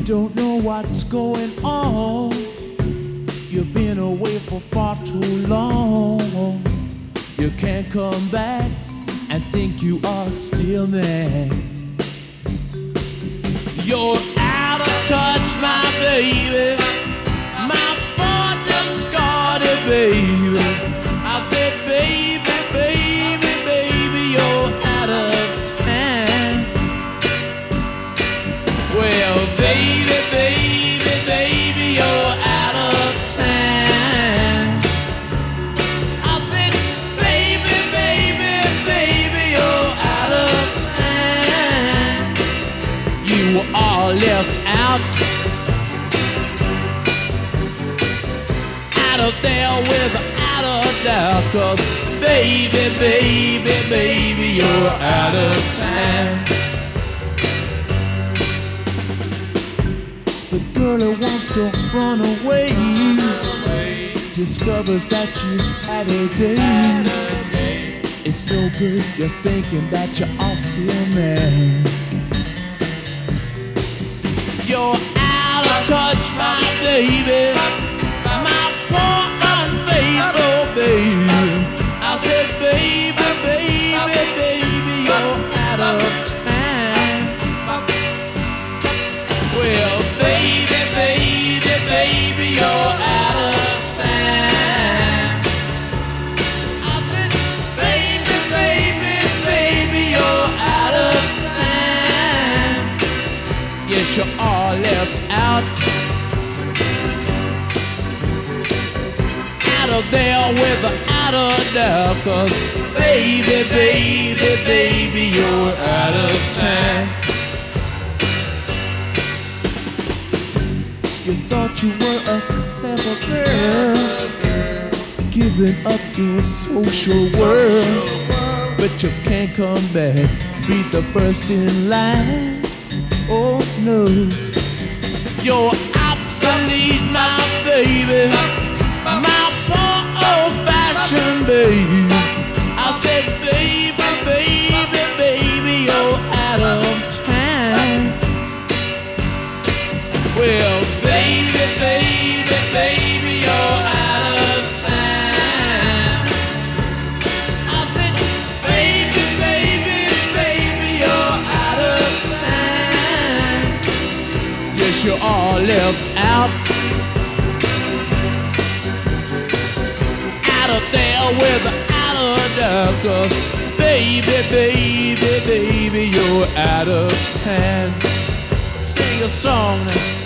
don't know what's going on. You've been away for far too long. You can't come back and think you are still there. You're out of touch, my baby. My boy just got it, baby. I said, baby, baby, baby, you're out of time. Well, baby, baby, baby, you're out of time. I said, baby, baby, baby, you're out of time. You are left out of there without a doubt. 'Cause baby, baby, baby, you're out of time. The girl who wants to run away discovers that she's had a day. It's no good, you're thinking that you're all still mad. You're out of touch, my baby. My poor unfaithful baby. I said, baby, baby, baby, you're out of time. Well, baby, baby, baby, you're out of time. I said, baby, baby, baby, you're out of time. Yes, you are left out. Out of there without a doubt. 'Cause baby, baby, baby, you're out of time. You thought you were a clever girl, giving up your social world, but you can't come back, be the first in line. Oh no, you're obsolete, my baby. My poor old-fashioned baby. I said, baby, baby, baby, you're out of time. Well, baby, baby, baby, you're out of time. I said, baby, baby, baby, you're out of time. Yes, you are left out. Out of there without a doubt. 'Cause baby, baby, baby, you're out of time. Sing a song now.